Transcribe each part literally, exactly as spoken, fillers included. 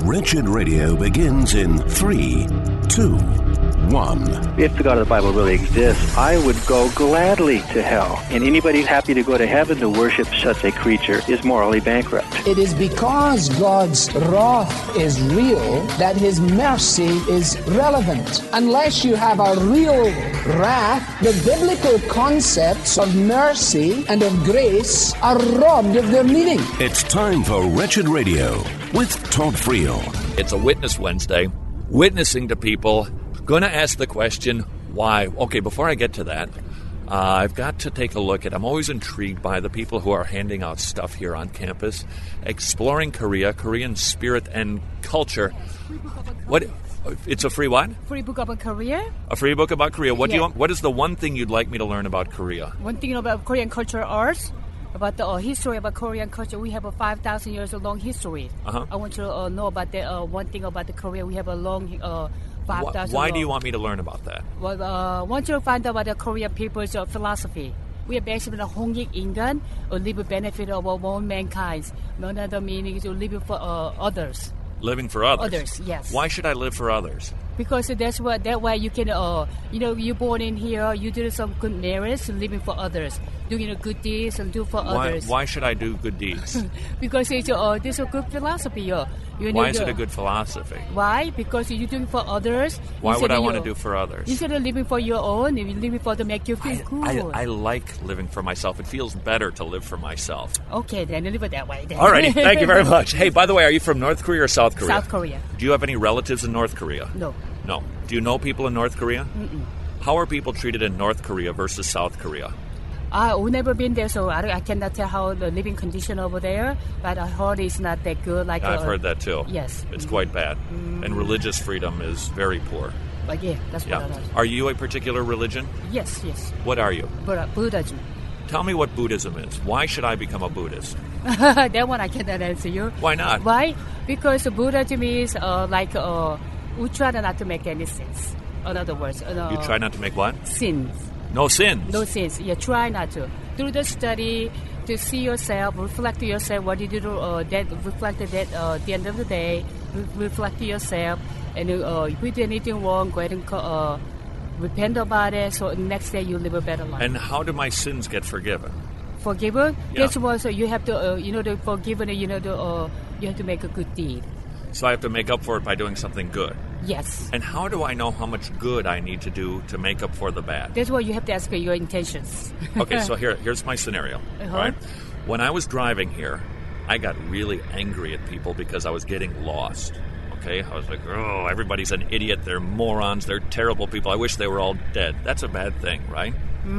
Wretched Radio begins in three, two, one. If the God of the Bible really exists, I would go gladly to hell. And anybody happy to go to heaven to worship such a creature is morally bankrupt. It is because God's wrath is real that his mercy is relevant. Unless you have a real wrath, the biblical concepts of mercy and of grace are robbed of their meaning. It's time for Wretched Radio with Todd Friel. It's a Witness Wednesday, witnessing to people. Going to ask the question, why? Okay, before I get to that, uh, I've got to take a look at, I'm always intrigued by the people who are handing out stuff here on campus, exploring Korea, Korean spirit and culture. What? It's a free what? Free book about Korea. A free book about Korea. What yeah. do you want? What is the one thing you'd like me to learn about Korea? One thing about Korean culture, arts. About the uh, history about Korean culture, we have a five thousand years long history. Uh-huh. I want you to uh, know about the uh, one thing about the Korea. We have a long uh, five thousand. Why long. do you want me to learn about that? Well, uh, I want you to find out about the Korean people's uh, philosophy. We are basically 홍익 인간, or live benefit of all mankind. Another meaning is to live for uh, others. Living for others. Others, yes. Why should I live for others? Because that's what that way you can, uh, you know, you're born in here, you do some good merits, living for others, doing good deeds and do for why, others. Why should I do good deeds? Because it's uh, this is a good philosophy. Uh. You Why need, is it uh, a good philosophy? Why? Because you're doing for others. Why would I want to you, do for others? Instead of living for your own, you're living for to make you feel I, cool. I, I like living for myself. It feels better to live for myself. Okay, then live it that way. Then. Alrighty, thank you very much. Hey, by the way, are you from North Korea or South Korea? South Korea. Do you have any relatives in North Korea? No. No. Do you know people in North Korea? Mm-mm. How are people treated in North Korea versus South Korea? I've never been there, so I, I cannot tell how the living condition over there. But I heard it's not that good. Like I've uh, heard that too. Yes, it's mm-hmm. quite bad, mm-hmm. and religious freedom is very poor. But yeah, that's yeah. what I heard. Are you a particular religion? Yes, yes. What are you? Buddha, Buddhism. Tell me what Buddhism is. Why should I become a Buddhist? That one I cannot answer you. Why not? Why? Because Buddhism is uh, like uh, we try not to make any sins. In other words, uh, you try not to make what? Sins. No sins. No sins. You try not to. Through the study, to see yourself, reflect to yourself what you do. Uh, that reflect that uh, at the end of the day, re- reflect to yourself, and uh, if you do anything wrong, go ahead and uh, repent about it. So next day you live a better life. And how do my sins get forgiven? Forgiven? Yeah. That's what so you have to. Uh, you know, to forgiven. You know, to, uh, you have to make a good deed. So I have to make up for it by doing something good. Yes. And how do I know how much good I need to do to make up for the bad? That's why you have to ask your intentions. Okay, so here, here's my scenario. Uh-huh. Right? When I was driving here, I got really angry at people because I was getting lost. Okay, I was like, oh, everybody's an idiot. They're morons. They're terrible people. I wish they were all dead. That's a bad thing, right?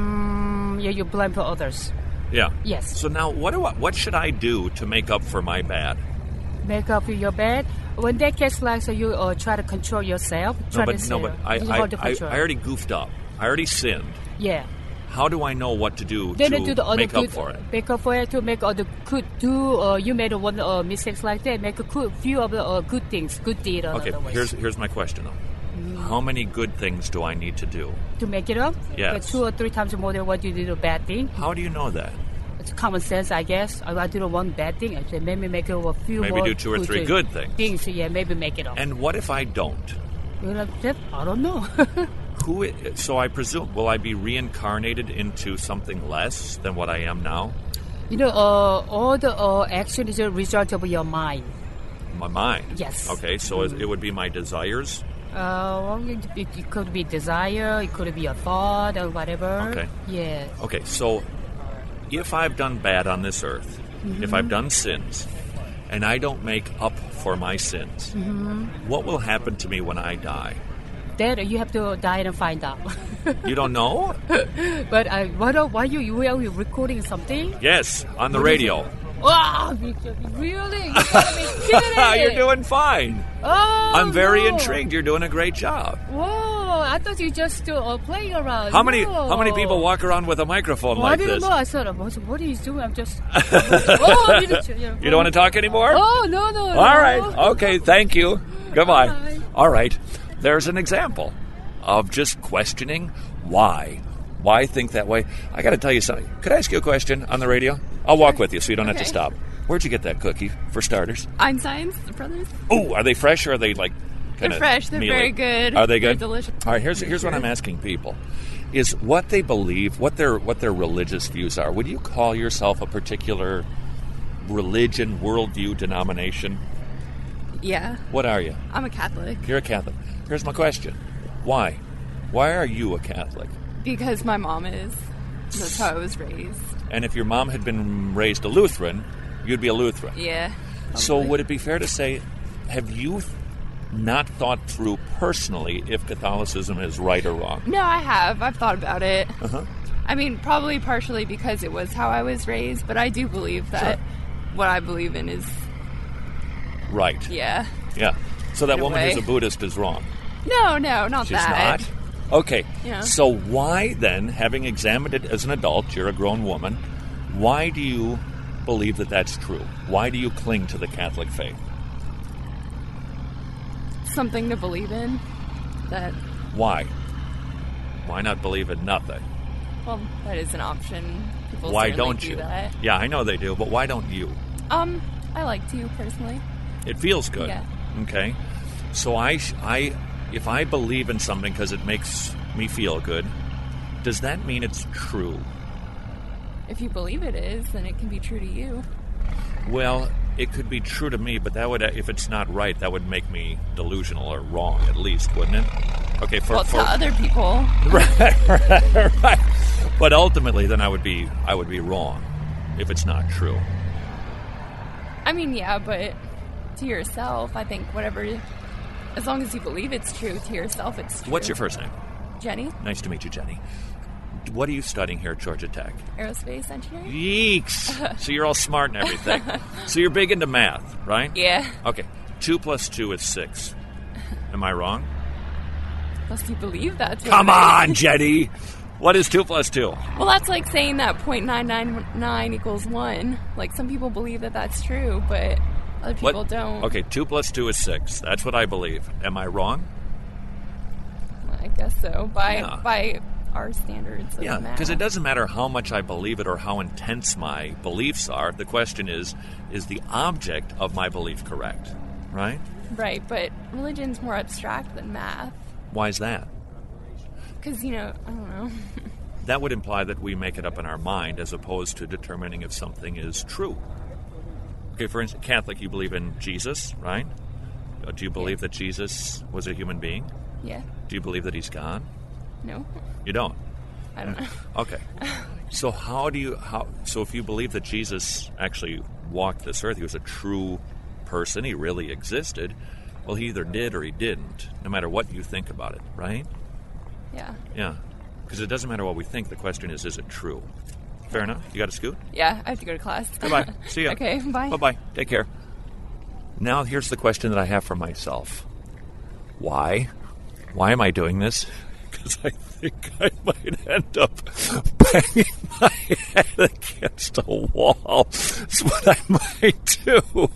Mm, yeah, you blame for others. Yeah. Yes. So now, what do I, what should I do to make up for my bad? Make up for your bad. When that gets like, so you uh, try to control yourself. Try no, but to no, but I, I, I, I already goofed up. I already sinned. Yeah. How do I know what to do then to do the other make good, up for it? Make up for it to make other good do. Uh, you made one uh, mistakes like that. Make a good, few of the uh, good things, good deed. Okay, here's here's my question though. Mm. How many good things do I need to do to make it up? Yes. But two or three times more than what you did a bad thing. How do you know that? It's common sense, I guess. I do the one bad thing. I say maybe make it a few maybe more. Maybe do two or three good things. Things, yeah, maybe make it up. And what if I don't? You're like, I don't know. Who? It, so I presume, will I be reincarnated into something less than what I am now? You know, uh, all the uh, action is a result of your mind. My mind? Yes. Okay, so mm. it would be my desires? Uh, well, it, it could be desire, it could be a thought or whatever. Okay. Yeah. Okay, so if I've done bad on this earth, mm-hmm. if I've done sins, and I don't make up for my sins, mm-hmm. what will happen to me when I die? That you have to die and find out. You don't know? But I, what, why you, you are you recording something? Yes, on the what radio. Wow, really? You gotta be kidding. You're doing fine. Oh, I'm very no. intrigued. You're doing a great job. Whoa, I thought you just uh, playing around. How many no. How many people walk around with a microphone well, like I didn't this? know. I thought, what are you doing? I'm just... oh, you don't want to talk anymore? Oh, no, no, no. All right. Okay, thank you. Goodbye. Bye. All right. There's an example of just questioning why. Why think that way? I got to tell you something. Could I ask you a question on the radio? I'll walk with you so you don't okay. have to stop. Where'd you get that cookie, for starters? Einstein's Brothers. Oh, are they fresh or are they like They're fresh. They're mealy? very good. Are they good? They're delicious. All right, here's here's what I'm asking people. Is what they believe, what their what their religious views are. Would you call yourself a particular religion, worldview, denomination? Yeah. What are you? I'm a Catholic. You're a Catholic. Here's my question. Why? Why are you a Catholic? Because my mom is. That's how I was raised. And if your mom had been raised a Lutheran, you'd be a Lutheran. Yeah. So probably. would it be fair to say, have you not thought through personally if Catholicism is right or wrong? No, I have. I've thought about it. Uh-huh. I mean, probably partially because it was how I was raised, but I do believe that Sure. what I believe in is, Right. yeah. Yeah. So that In a woman way. who's a Buddhist is wrong. No, no, not She's that. not? Okay. Yeah. So why then, having examined it as an adult, you're a grown woman, why do you believe that that's true? Why do you cling to the Catholic faith? Something to believe in. That, Why? Why not believe in nothing? well, that is an option. People Why certainly don't do you? That. Yeah, I know they do, but why don't you? Um, I like to, personally. It feels good. Yeah. Okay. So I, sh- I, if I believe in something because it makes me feel good, does that mean it's true? If you believe it is, then it can be true to you. Well, it could be true to me, but that would, if it's not right, that would make me delusional or wrong, at least, wouldn't it? Okay, for, Well, for to other people. right, right, right. But ultimately, then I would be, I would be wrong if it's not true. I mean, yeah, but to yourself, I think whatever, as long as you believe it's true, to yourself it's true. What's your first name? Jenny, Nice to meet you, Jenny. What are you studying here at Georgia Tech? aerospace engineering. Yeeks! So you're all smart and everything. So you're big into math, right? Yeah. Okay. Two plus two is six. Am I wrong? Unless you believe that's what Come it is. on, Jenny! What is two plus two? Well, that's like saying that point nine nine nine equals one. Like, some people believe that that's true, but other What? people don't. Okay, two plus two is six. That's what I believe. Am I wrong? I guess so. By Yeah. by our standards of Yeah, math. because it doesn't matter how much I believe it or how intense my beliefs are. The question is, is the object of my belief correct? Right? Right, but religion's more abstract than math. Why is that? Because, you know, I don't know. That would imply that we make it up in our mind as opposed to determining if something is true. Okay, for instance, Catholic, you believe in Jesus, right? Uh, Do you believe that Jesus was a human being? Yeah. Do you believe that he's God? No. You don't. I don't know. Okay. So how do you how so if you believe that Jesus actually walked this earth, he was a true person, he really existed, well, he either did or he didn't, no matter what you think about it, right? Yeah. Yeah. Because it doesn't matter what we think, the question is, is it true? Fair enough. You got to scoot? Yeah, I have to go to class. Goodbye. See ya. Okay, bye. Bye-bye. Take care. Now here's the question that I have for myself. Why? Why am I doing this? Because I think I might end up banging my head against a wall. That's what I might do.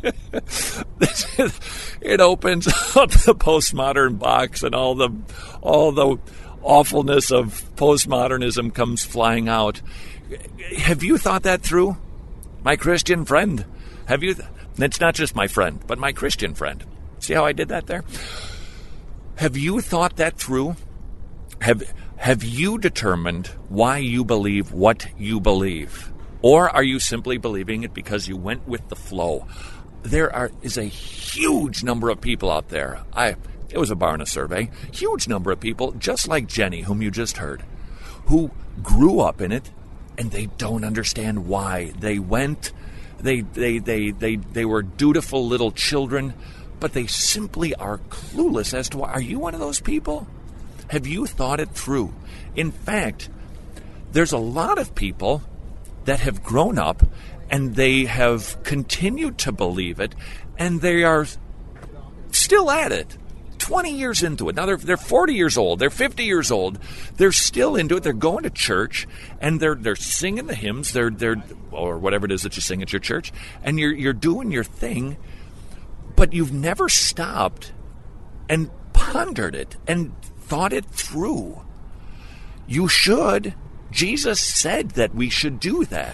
This is, it opens up the postmodern box, and all the all the awfulness of postmodernism comes flying out. Have you thought that through, my Christian friend? Have you? Th- it's not just my friend, but my Christian friend. See how I did that there? Have you thought that through? Have have you determined why you believe what you believe? Or are you simply believing it because you went with the flow? There are is a huge number of people out there. I it was a Barna survey. Huge number of people, just like Jenny, whom you just heard, who grew up in it and they don't understand why. They went they they they they, they were dutiful little children, but they simply are clueless as to why. Are you one of those people? Have you thought it through? In fact, there's a lot of people that have grown up and they have continued to believe it, and they are still at it. twenty years into it. Now they're they're forty years old, they're fifty years old, they're still into it, they're going to church, and they're they're singing the hymns, they're they're or whatever it is that you sing at your church, and you're you're doing your thing, but you've never stopped and pondered it and thought it through. You should. Jesus said that we should do that.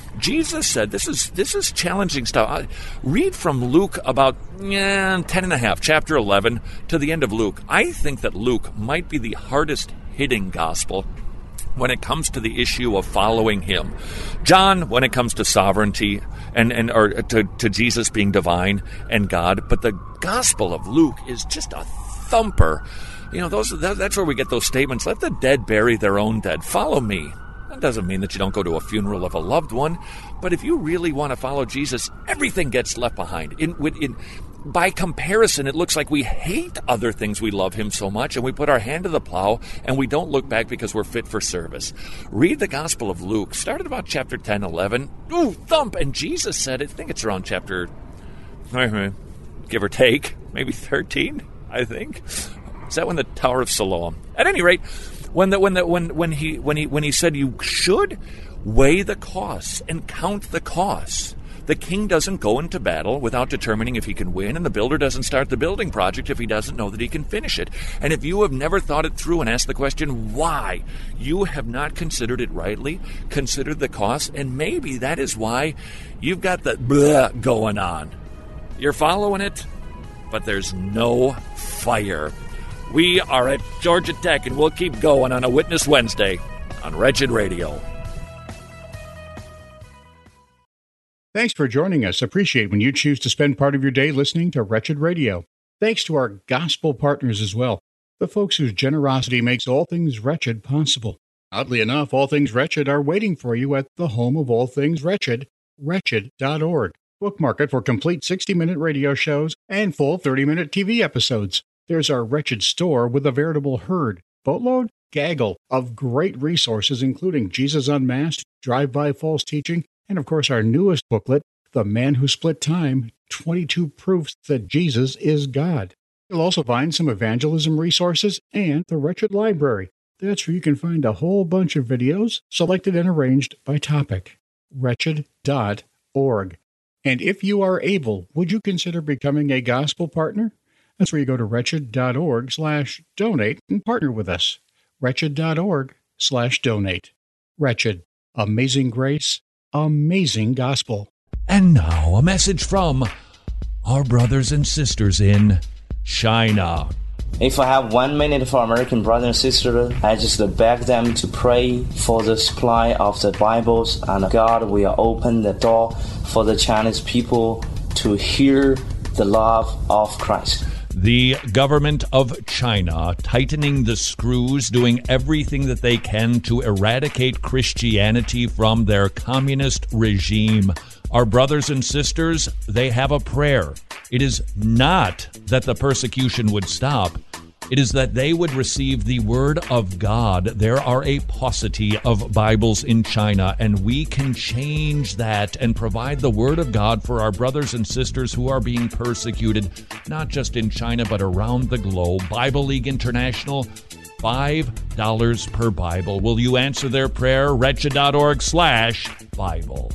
Jesus said, this is this is challenging stuff. I, read from Luke about eh, ten and a half, chapter eleven, to the end of Luke. I think that Luke might be the hardest hitting gospel when it comes to the issue of following him. John, when it comes to sovereignty and, and or to, to Jesus being divine and God, but the Gospel of Luke is just a thumper. You know, those that, that's where we get those statements, let the dead bury their own dead. Follow me. That doesn't mean that you don't go to a funeral of a loved one, but if you really want to follow Jesus, everything gets left behind. In, in, by comparison, it looks like we hate other things we love him so much, and we put our hand to the plow, and we don't look back because we're fit for service. Read the Gospel of Luke. Start at about chapter ten, eleven. Ooh, thump! And Jesus said, I think it's around chapter, give or take, maybe thirteen, I think. Is that when the Tower of Siloam? At any rate, when the, when the, when when he when he when he said you should weigh the costs and count the costs. The king doesn't go into battle without determining if he can win, and the builder doesn't start the building project if he doesn't know that he can finish it. And if you have never thought it through and asked the question, why? You have not considered it rightly, considered the cost, and maybe that is why you've got the blah going on. You're following it, but there's no fire. We are at Georgia Tech, and we'll keep going on a Witness Wednesday on Wretched Radio. Thanks for joining us. Appreciate when you choose to spend part of your day listening to Wretched Radio. Thanks to our gospel partners as well, the folks whose generosity makes All Things Wretched possible. Oddly enough, All Things Wretched are waiting for you at the home of All Things Wretched, wretched dot org. Bookmark it for complete sixty-minute radio shows and full thirty-minute T V episodes. There's our Wretched store with a veritable herd, boatload, gaggle of great resources, including Jesus Unmasked, Drive-By False Teaching, and, of course, our newest booklet, The Man Who Split Time, twenty-two Proofs That Jesus is God. You'll also find some evangelism resources and the Wretched Library. That's where you can find a whole bunch of videos selected and arranged by topic. wretched dot org. And if you are able, would you consider becoming a gospel partner? That's where you go to wretched dot org slash donate and partner with us. wretched dot org slash donate. Wretched. Amazing grace. Amazing gospel. And now a message from our brothers and sisters in China. If I have one minute for American brothers and sisters, I just beg them to pray for the supply of the Bibles, and God will open the door for the Chinese people to hear the love of Christ. The government of China tightening the screws, doing everything that they can to eradicate Christianity from their communist regime. Our brothers and sisters, they have a prayer. It is not that the persecution would stop. It is that they would receive the word of God. There are a paucity of Bibles in China, and we can change that and provide the word of God for our brothers and sisters who are being persecuted, not just in China, but around the globe. Bible League International, five dollars per Bible. Will you answer their prayer? wretched dot org slash Bible.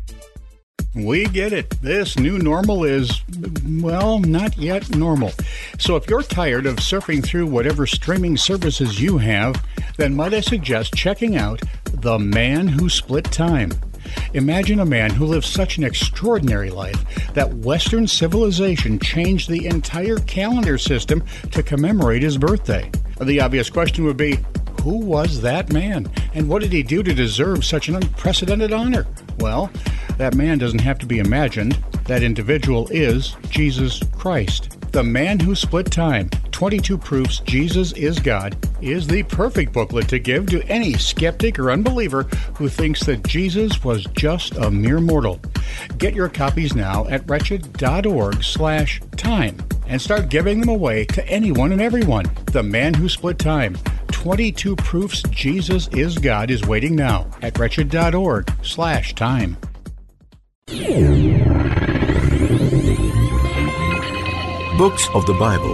We get it. This new normal is, well, not yet normal. So if you're tired of surfing through whatever streaming services you have, then might I suggest checking out The Man Who Split Time. Imagine a man who lived such an extraordinary life that Western civilization changed the entire calendar system to commemorate his birthday. The obvious question would be, who was that man? And what did he do to deserve such an unprecedented honor? Well, that man doesn't have to be imagined. That individual is Jesus Christ. The Man Who Split Time, twenty-two Proofs Jesus is God, is the perfect booklet to give to any skeptic or unbeliever who thinks that Jesus was just a mere mortal. Get your copies now at wretched dot org slash time and start giving them away to anyone and everyone. The Man Who Split Time, twenty-two Proofs Jesus is God is waiting now at wretched dot org slash time. Books of the Bible.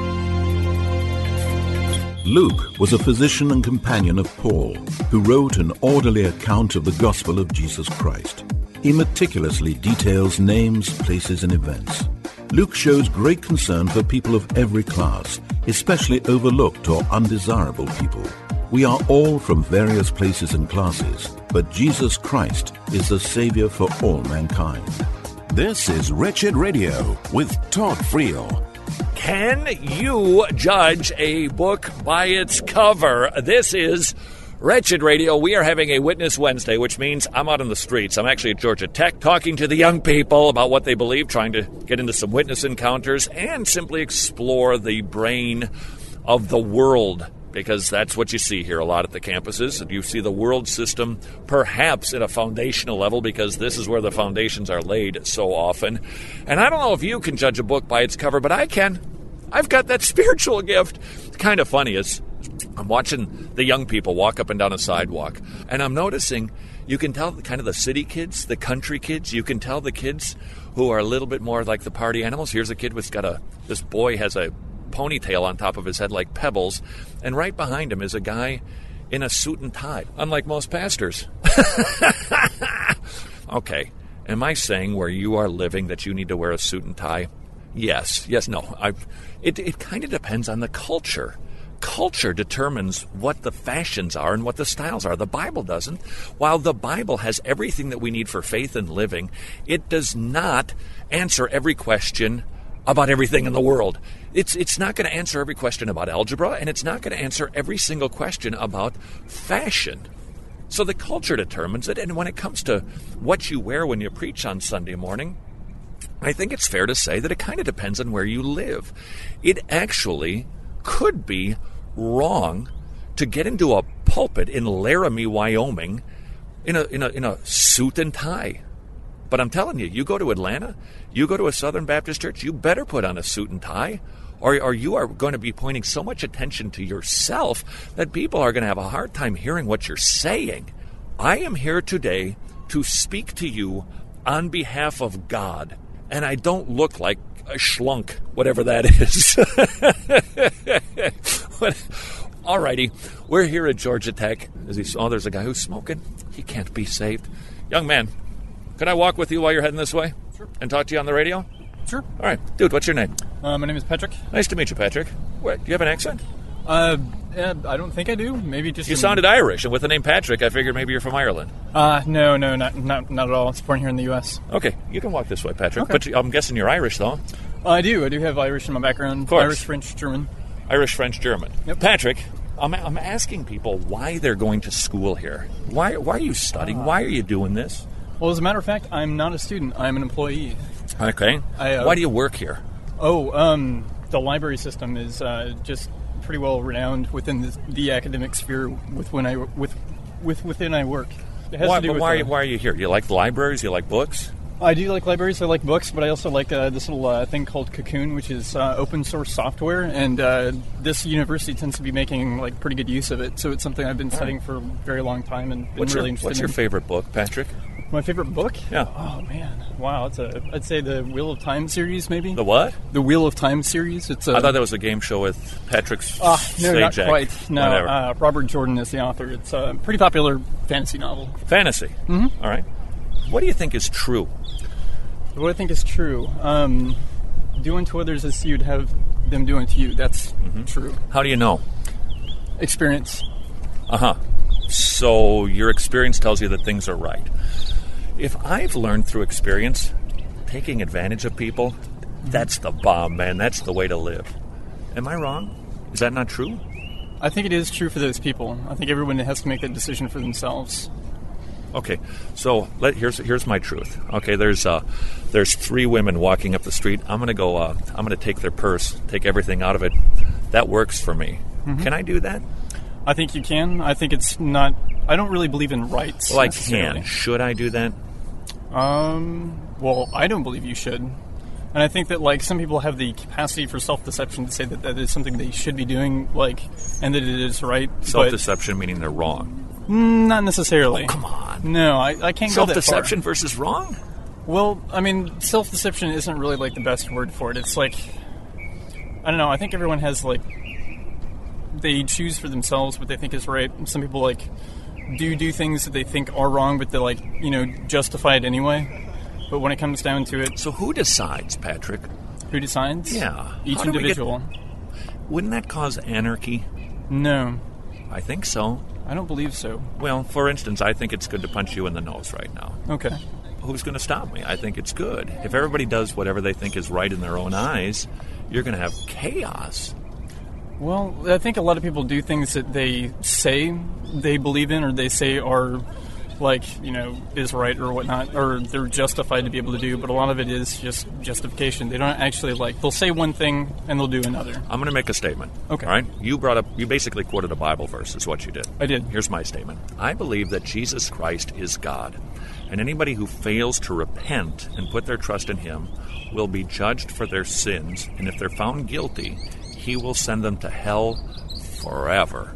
Luke was a physician and companion of Paul, who wrote an orderly account of the gospel of Jesus Christ. He meticulously details names, places, and events. Luke shows great concern for people of every class, especially overlooked or undesirable people. We are all from various places and classes, but Jesus Christ is the Savior for all mankind. This is Wretched Radio with Todd Friel. Can you judge a book by its cover? This is Wretched Radio. We are having a Witness Wednesday, which means I'm out on the streets. I'm actually at Georgia Tech talking to the young people about what they believe, trying to get into some witness encounters and simply explore the brain of the world, because that's what you see here a lot at the campuses. You see the world system perhaps at a foundational level, because this is where the foundations are laid so often. And I don't know if you can judge a book by its cover, but I can. I've got that spiritual gift. It's kind of funny is I'm watching the young people walk up and down a sidewalk, and I'm noticing you can tell kind of the city kids, the country kids. You can tell the kids who are a little bit more like the party animals. Here's a kid who's got a, this boy has a ponytail on top of his head like pebbles, and right behind him is a guy in a suit and tie, unlike most pastors. Okay, am I saying where you are living that you need to wear a suit and tie? Yes, yes, no. I've, it it kind of depends on the culture. Culture determines what the fashions are and what the styles are. The Bible doesn't. While the Bible has everything that we need for faith and living, it does not answer every question about everything in the world. It's it's not going to answer every question about algebra, and it's not going to answer every single question about fashion. So the culture determines it, and when it comes to what you wear when you preach on Sunday morning, I think it's fair to say that it kind of depends on where you live. It actually could be wrong to get into a pulpit in Laramie, Wyoming, in a in a in a suit and tie. But I'm telling you, you go to Atlanta, you go to a Southern Baptist church, you better put on a suit and tie, or, or you are going to be pointing so much attention to yourself that people are going to have a hard time hearing what you're saying. I am here today to speak to you on behalf of God, and I don't look like a schlunk, whatever that is. All righty, we're here at Georgia Tech. As he saw, there's a guy who's smoking. He can't be saved. Young man, could I walk with you while you're heading this way? Sure. And talk to you on the radio? Sure. All right. Dude, what's your name? Uh, my name is Patrick. Nice to meet you, Patrick. Wait, do you have an accent? Uh, yeah, I don't think I do. Maybe just... You some... sounded Irish, and with the name Patrick, I figured maybe you're from Ireland. Uh, no, no, not not, not at all. I was born here in the U S Okay, you can walk this way, Patrick. Okay. But I'm guessing you're Irish, though. Uh, I do. I do have Irish in my background. Of course. Irish, French, German. Irish, French, German. Yep. Patrick, I'm, I'm asking people why they're going to school here. Why, why are you studying? Uh, why are you doing this? Well, as a matter of fact, I'm not a student. I'm an employee. Okay. I, uh, why do you work here? Oh, um, the library system is uh, just pretty well renowned within the, the academic sphere with when I with with within I work. It has why, to do but with, why, uh, why are you here? You like libraries? You like books? I do like libraries. I like books, but I also like uh, this little uh, thing called Cocoon, which is uh, open source software, and uh, this university tends to be making like pretty good use of it. So it's something I've been studying for a very long time and been what's really your, interested What's in. your favorite book, Patrick? My favorite book? Yeah. Oh man, wow! It's a I'd say the Wheel of Time series, maybe. The what? The Wheel of Time series. It's. A, I thought that was a game show with Patrick's. Uh, no, not Sajak. quite. No, uh, Robert Jordan is the author. It's a pretty popular fantasy novel. Fantasy. Mm-hmm. All right. What do you think is true? What I think is true. Um, do unto others as you'd have them do unto you. That's mm-hmm. true. How do you know? Experience. Uh huh. So your experience tells you that things are right. If I've learned through experience, taking advantage of people, that's the bomb, man. That's the way to live. Am I wrong? Is that not true? I think it is true for those people. I think everyone has to make that decision for themselves. Okay, so let, here's here's my truth. Okay, there's uh, there's three women walking up the street. I'm gonna go. Uh, I'm gonna take their purse, take everything out of it. That works for me. Mm-hmm. Can I do that? I think you can. I think it's not. I don't really believe in rights. Well, I can. Should I do that? Um. Well, I don't believe you should. And I think that, like, some people have the capacity for self-deception to say that that is something they should be doing, like, and that it is right. Self-deception meaning they're wrong. Not necessarily. Oh, come on. No, I, I can't go that far. Self-deception versus wrong? Well, I mean, self-deception isn't really, like, the best word for it. It's like, I don't know, I think everyone has, like, they choose for themselves what they think is right. Some people, like, do do things that they think are wrong, but they, like, you know, justify it anyway. But when it comes down to it... So who decides, Patrick? Who decides? Yeah. Each How individual. Get, wouldn't that cause anarchy? No. I think so. I don't believe so. Well, for instance, I think it's good to punch you in the nose right now. Okay. Who's going to stop me? I think it's good. If everybody does whatever they think is right in their own eyes, you're going to have chaos. Well, I think a lot of people do things that they say they believe in or they say are, like, you know, is right or whatnot, or they're justified to be able to do, but a lot of it is just justification. They don't actually, like, they'll say one thing and they'll do another. I'm going to make a statement. Okay. All right? You brought up, you basically quoted a Bible verse is what you did. I did. Here's my statement. I believe that Jesus Christ is God, and anybody who fails to repent and put their trust in him will be judged for their sins, and if they're found guilty, he will send them to hell forever.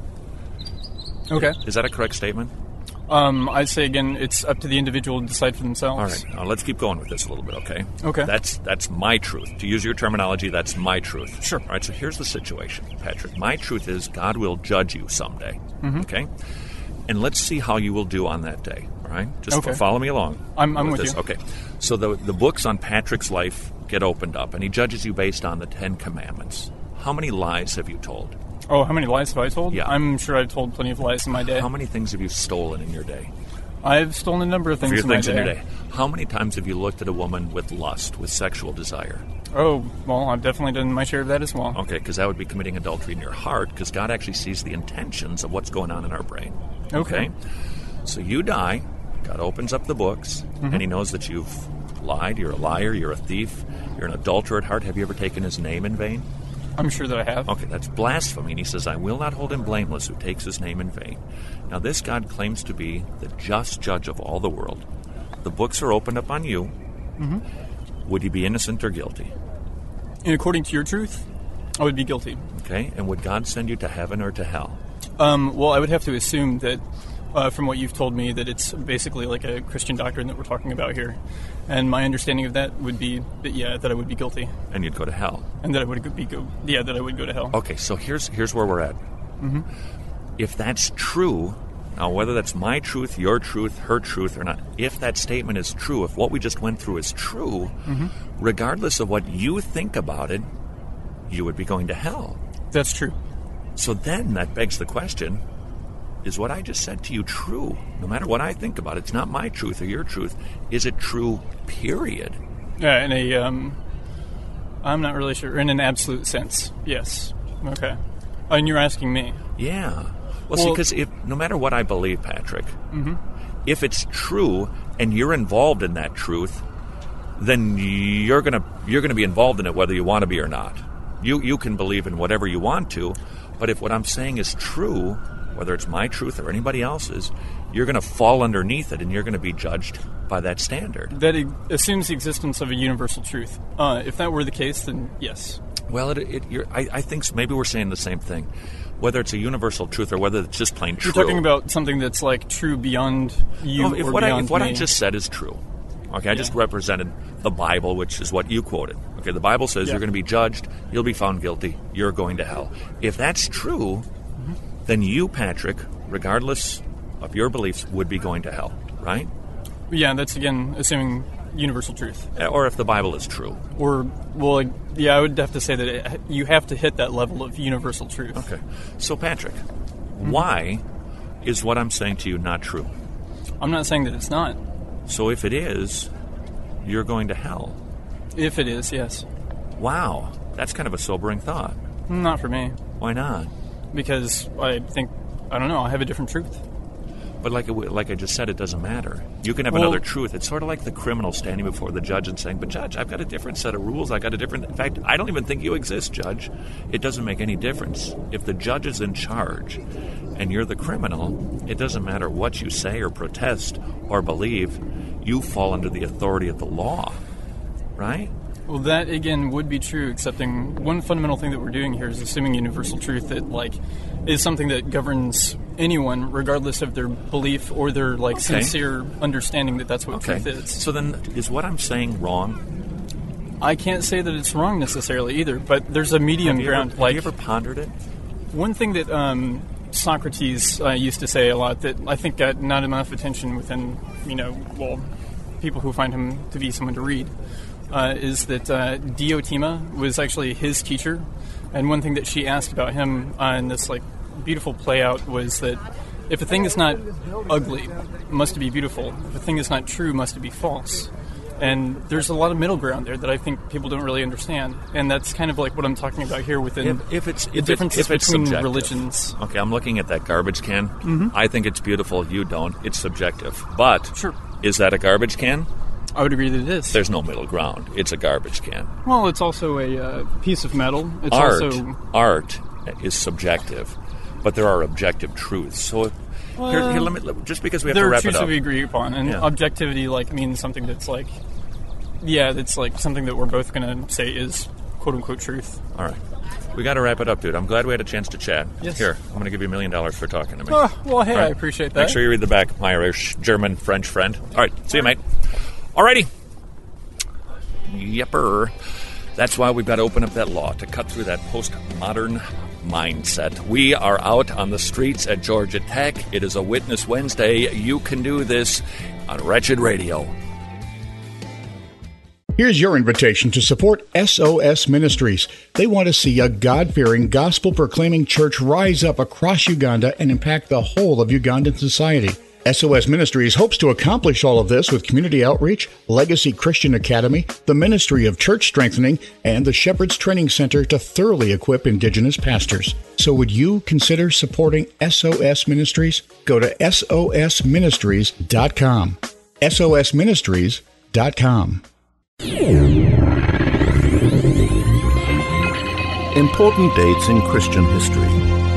Okay. Is that a correct statement? Um, I'd say, again, it's up to the individual to decide for themselves. All right. Now, let's keep going with this a little bit, okay? Okay. That's that's my truth. To use your terminology, that's my truth. Sure. All right, so here's the situation, Patrick. My truth is God will judge you someday, mm-hmm. okay? And let's see how you will do on that day, all right? Just okay. follow me along. I'm, I'm with, with this. you. Okay. So the, the books on Patrick's life get opened up, and he judges you based on the Ten Commandments. How many lies have you told? Oh, how many lies have I told? Yeah. I'm sure I've told plenty of lies in my day. How many things have you stolen in your day? I've stolen a number of things, For your in, things my in day. your day. How many times have you looked at a woman with lust, with sexual desire? Oh, well, I've definitely done my share of that as well. Okay, because that would be committing adultery in your heart, because God actually sees the intentions of what's going on in our brain. Okay. okay? So you die, God opens up the books, mm-hmm. and he knows that you've lied, you're a liar, you're a thief, you're an adulterer at heart. Have you ever taken his name in vain? I'm sure that I have. Okay, that's blasphemy. And he says, I will not hold him blameless who takes his name in vain. Now, this God claims to be the just judge of all the world. The books are opened up on you. Mm-hmm. Would you be innocent or guilty? And according to your truth, I would be guilty. Okay, and would God send you to heaven or to hell? Um, well, I would have to assume that, uh, from what you've told me, that it's basically like a Christian doctrine that we're talking about here. And my understanding of that would be that, yeah, that I would be guilty. And you'd go to hell. And that I would be go, yeah, that I would go to hell. Okay, so here's here's where we're at. Mm-hmm. If that's true, now whether that's my truth, your truth, her truth, or not, if that statement is true, if what we just went through is true, mm-hmm. regardless of what you think about it, you would be going to hell. That's true. So then that begs the question, is what I just said to you true? No matter what I think about it, it's not my truth or your truth. Is it true, period? Yeah, in a, um, I'm not really sure. In an absolute sense, yes. Okay. Oh, and you're asking me? Yeah. Well, well see, because if no matter what I believe, Patrick, mm-hmm. if it's true and you're involved in that truth, then you're gonna you're gonna be involved in it whether you want to be or not. You you can believe in whatever you want to, but if what I'm saying is true, whether it's my truth or anybody else's, you're going to fall underneath it and you're going to be judged by that standard. That assumes the existence of a universal truth. Uh, if that were the case, then yes. Well, it, it, you're, I, I think maybe we're saying the same thing. Whether it's a universal truth or whether it's just plain true. You're talking about something that's like true beyond you no, if or what beyond I, if what me. I just said is true, okay, I yeah. just represented the Bible, which is what you quoted. Okay, the Bible says yeah. you're going to be judged, you'll be found guilty, you're going to hell. If that's true, mm-hmm. then you, Patrick, regardless of your beliefs, would be going to hell, right? Yeah, that's, again, assuming universal truth. Or if the Bible is true. Or, well, yeah, I would have to say that it, you have to hit that level of universal truth. Okay. So, Patrick, mm-hmm. why is what I'm saying to you not true? I'm not saying that it's not. So if it is, you're going to hell. If it is, yes. Wow. That's kind of a sobering thought. Not for me. Why not? Because I think, I don't know, I have a different truth. But like like I just said, it doesn't matter. You can have well, another truth. It's sort of like the criminal standing before the judge and saying, but Judge, I've got a different set of rules. I've got a different... In fact, I don't even think you exist, Judge. It doesn't make any difference. If the judge is in charge and you're the criminal, it doesn't matter what you say or protest or believe. You fall under the authority of the law, right? Well, that, again, would be true, excepting one fundamental thing that we're doing here is assuming universal truth that, like, is something that governs anyone, regardless of their belief or their, like, okay. sincere understanding that that's what okay. truth is. So then, is what I'm saying wrong? I can't say that it's wrong necessarily either, but there's a medium have ground. Ever, like, have you ever pondered it? One thing that um, Socrates uh, used to say a lot that I think got not enough attention within, you know, well, people who find him to be someone to read, Uh, is that uh, Diotima was actually his teacher, and one thing that she asked about him uh, in this like beautiful play out was that if a thing is not ugly, must it be beautiful. If a thing is not true, must it be false. And there's a lot of middle ground there that I think people don't really understand. And that's kind of like what I'm talking about here within if, if it's, the if differences if it's between subjective. religions. Okay, I'm looking at that garbage can. Mm-hmm. I think it's beautiful. You don't. It's subjective. But sure. Is that a garbage can? I would agree that it is. There's no middle ground. It's a garbage can. Well, it's also a uh, piece of metal. It's art, also art is subjective, but there are objective truths. So if, well, here, here, let me, let, just because we have to wrap it up. There are truths that we agree upon, and yeah. objectivity like means something that's like, yeah, that's like something that we're both going to say is quote-unquote truth. All right. We got to wrap it up, dude. I'm glad we had a chance to chat. Yes. Here, I'm going to give you a million dollars for talking to me. Oh, well, hey, right. I appreciate that. Make sure you read the back, my Irish, German, French friend. All right, see you, mate. All righty. Yepper. That's why we've got to open up that law to cut through that postmodern mindset. We are out on the streets at Georgia Tech. It is a Witness Wednesday. You can do this on Wretched Radio. Here's your invitation to support S O S Ministries. They want to see a God-fearing, gospel-proclaiming church rise up across Uganda and impact the whole of Ugandan society. S O S Ministries hopes to accomplish all of this with community outreach, Legacy Christian Academy, the Ministry of Church Strengthening, and the Shepherd's Training Center to thoroughly equip Indigenous pastors. So would you consider supporting S O S Ministries? Go to S O S ministries dot com. S O S ministries dot com. Important dates in Christian history.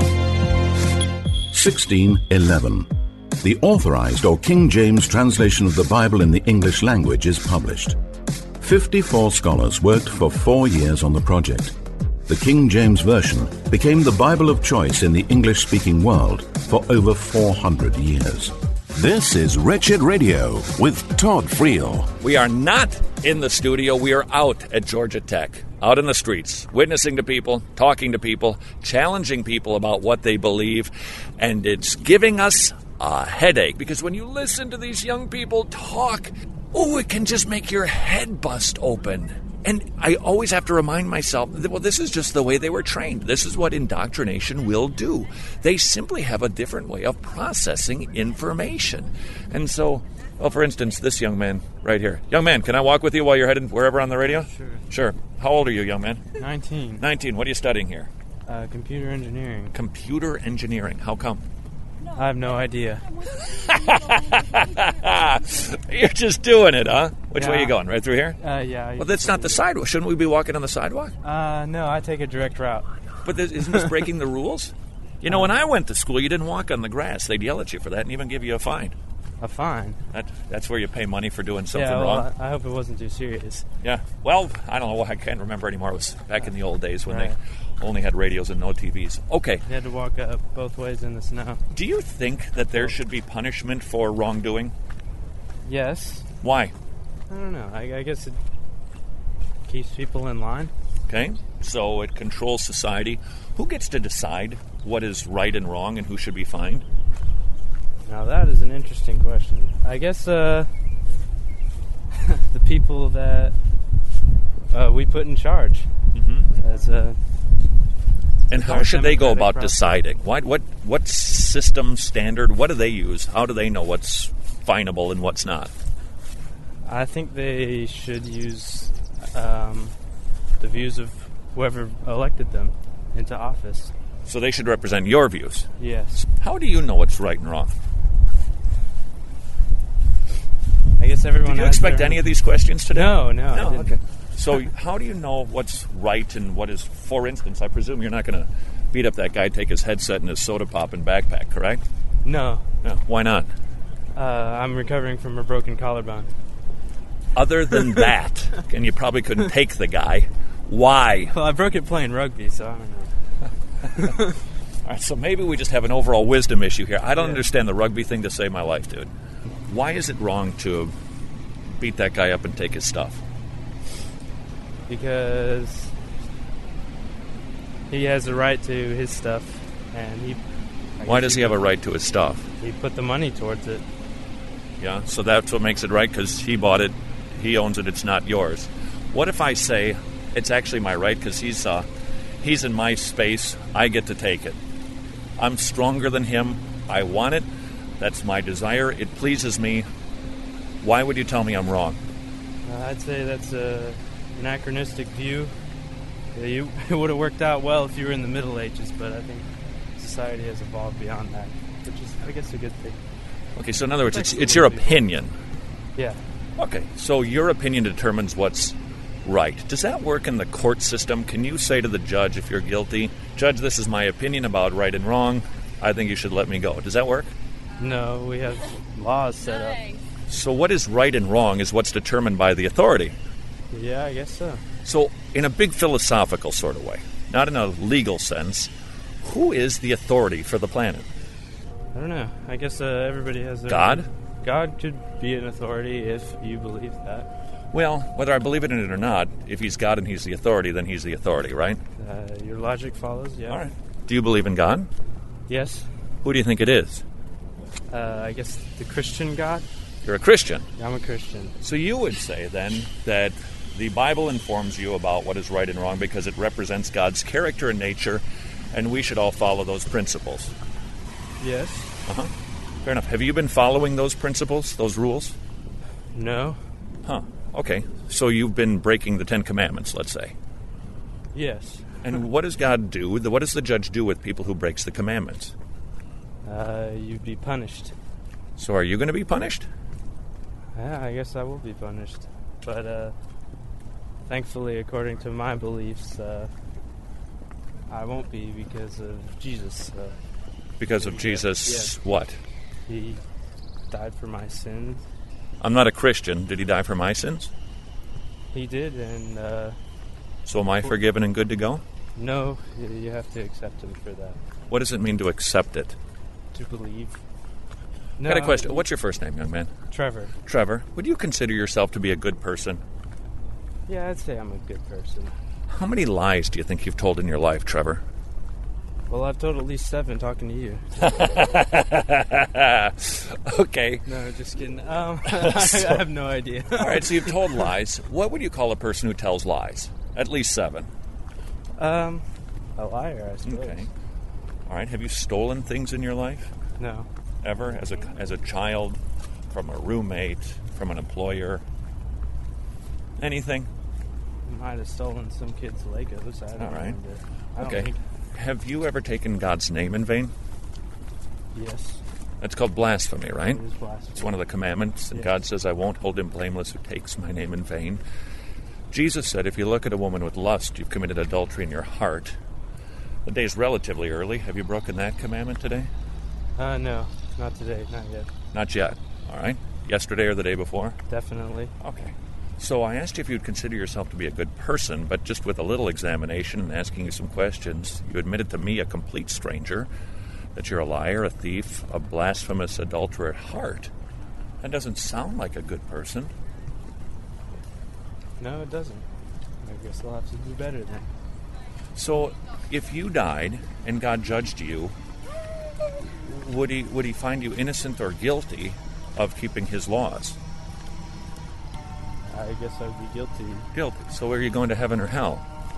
sixteen eleven. The Authorized or King James translation of the Bible in the English language is published. fifty-four scholars worked for four years on the project. The King James Version became the Bible of choice in the English-speaking world for over four hundred years. This is Wretched Radio with Todd Friel. We are not in the studio. We are out at Georgia Tech, out in the streets, witnessing to people, talking to people, challenging people about what they believe, and it's giving us a headache, because when you listen to these young people talk, oh, it can just make your head bust open. And I always have to remind myself that, well, this is just the way they were trained. This is what indoctrination will do. They simply have a different way of processing information. And so, well, for instance, this young man right here. Young man, can I walk with you while you're headed wherever on the radio? Sure. Sure. How old are you, young man? nineteen. nineteen. What are you studying here? Uh, computer engineering. Computer engineering. How come? I have no idea. You're just doing it, huh? Which yeah. way are you going? Right through here? Uh, yeah. Well, that's not the sidewalk. Shouldn't we be walking on the sidewalk? Uh, no, I take a direct route. But this, isn't this breaking the rules? You know, when I went to school, you didn't walk on the grass. They'd yell at you for that and even give you a fine. A fine? That, that's where you pay money for doing something yeah, well, wrong. I hope it wasn't too serious. Yeah. Well, I don't know. I can't remember anymore. It was back in the old days when right. they only had radios and no T Vs. Okay. You had to walk uh, both ways in the snow. Do you think that there should be punishment for wrongdoing? Yes. Why? I don't know. I, I guess it keeps people in line. Okay. So it controls society. Who gets to decide what is right and wrong and who should be fined? Now that is an interesting question. I guess uh, the people that uh, we put in charge. Mm-hmm. As a, and as how should they go about process. deciding? What what what system standard? What do they use? How do they know what's finable and what's not? I think they should use um, the views of whoever elected them into office. So they should represent your views. Yes. How do you know what's right and wrong? I guess everyone. Did you has expect their... any of these questions today? No, no. No. I didn't. Okay. So how do you know what's right and what is? For instance, I presume you're not going to beat up that guy, take his headset and his soda pop and backpack, correct? No. No. Why not? Uh, I'm recovering from a broken collarbone. Other than that, and you probably couldn't take the guy. Why? Well, I broke it playing rugby, so I don't know. All right, so maybe we just have an overall wisdom issue here. I don't yeah. understand the rugby thing to save my life, dude. Why is it wrong to beat that guy up and take his stuff? Because he has a right to his stuff, and he... I Why does he he have a right to his stuff? He put the money towards it. Yeah, so that's what makes it right, because he bought it, he owns it, it's not yours. What if I say it's actually my right because he's uh, he's in my space, I get to take it? I'm stronger than him. I want it. That's my desire. It pleases me. Why would you tell me I'm wrong? Uh, I'd say that's a anachronistic view. Yeah, you, it would have worked out well if you were in the Middle Ages, but I think society has evolved beyond that, which is, I guess, a good thing. Okay, so in other words, it's, it's your opinion. Yeah. Okay, so your opinion determines what's right. Does that work in the court system? Can you say to the judge, if you're guilty, Judge, this is my opinion about right and wrong. I think you should let me go. Does that work? No, we have laws set up. So what is right and wrong is what's determined by the authority. Yeah, I guess so. So in a big philosophical sort of way, not in a legal sense, who is the authority for the planet? I don't know. I guess uh, everybody has their... God? God could be an authority if you believe that. Well, whether I believe in it or not, if he's God and he's the authority, then he's the authority, right? Uh, your logic follows, yeah. All right. Do you believe in God? Yes. Who do you think it is? Uh, I guess the Christian God. You're a Christian. I'm a Christian. So you would say, then, that the Bible informs you about what is right and wrong because it represents God's character and nature, and we should all follow those principles. Yes. Uh-huh. Fair enough. Have you been following those principles, those rules? No. Huh. Okay. So you've been breaking the Ten Commandments, let's say. Yes. And what does God do? What does the judge do with people who breaks the commandments? Uh, you'd be punished. So are you going to be punished? Yeah, I guess I will be punished. But, uh, thankfully, according to my beliefs, uh, I won't be because of Jesus. Uh, because of Jesus, yes. What? He died for my sins. I'm not a Christian. Did he die for my sins? He did, and, uh... So am I forgiven and good to go? No, you have to accept him for that. What does it mean to accept it? To believe. No, got a question. What's your first name, young man? Trevor. Trevor. Would you consider yourself to be a good person? Yeah, I'd say I'm a good person. How many lies do you think you've told in your life, Trevor? Well, I've told at least seven talking to you. Okay. No, just kidding. Um, so, I have no idea. All right, so you've told lies. What would you call a person who tells lies? At least seven. Um, a liar, I suppose. Okay. All right. Have you stolen things in your life? No. Ever? As a, as a child? From a roommate? From an employer? Anything? I might have stolen some kid's Legos. I don't All right. remember. I don't Okay. think... Have you ever taken God's name in vain? Yes. That's called blasphemy, right? It is blasphemy. It's one of the commandments, and Yes. God says, I won't hold him blameless who takes my name in vain. Jesus said, if you look at a woman with lust, you've committed adultery in your heart. The day's relatively early. Have you broken that commandment today? Uh, no. Not today. Not yet. Not yet. All right. Yesterday or the day before? Definitely. Okay. So I asked you if you'd consider yourself to be a good person, but just with a little examination and asking you some questions, you admitted to me, a complete stranger, that you're a liar, a thief, a blasphemous adulterer at heart. That doesn't sound like a good person. No, it doesn't. I guess I'll have to do better then. So, if you died and God judged you, would he would he find you innocent or guilty of keeping his laws? I guess I'd be guilty. Guilty. So are you going to heaven or hell?